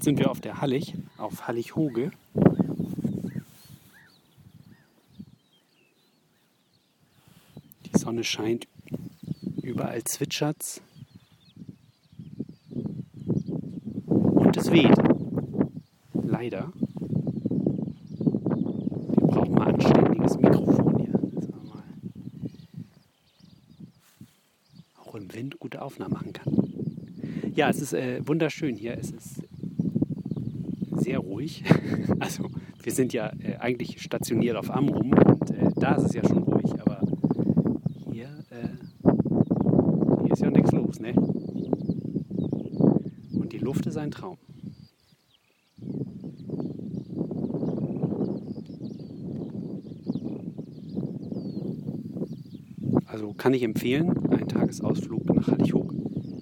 Jetzt sind wir auf der Hallig, auf Hallig-Hoge. Die Sonne scheint, überall zwitschert's und es weht. Leider. Wir brauchen mal ein anständiges Mikrofon hier. Dass man mal auch im Wind gute Aufnahmen machen kann. Ja, es ist wunderschön hier. Es ist sehr ruhig. Also wir sind ja eigentlich stationiert auf Amrum und da ist es ja schon ruhig, aber hier ist ja nichts los, ne? Und die Luft ist ein Traum. Also kann ich empfehlen, einen Tagesausflug nach Hallig-Hoge.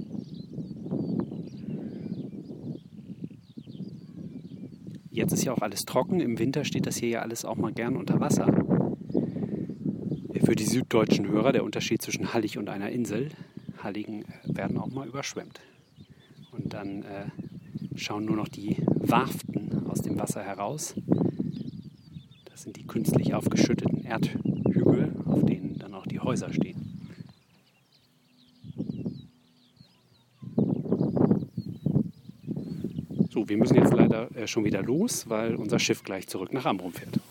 Jetzt ist ja auch alles trocken. Im Winter steht das hier ja alles auch mal gern unter Wasser. Für die süddeutschen Hörer der Unterschied zwischen Hallig und einer Insel. Halligen werden auch mal überschwemmt. Und dann schauen nur noch die Warften aus dem Wasser heraus. Das sind die künstlich aufgeschütteten Erdhügel, auf denen dann auch die Häuser stehen. So, wir müssen jetzt leider schon wieder los, weil unser Schiff gleich zurück nach Amrum fährt.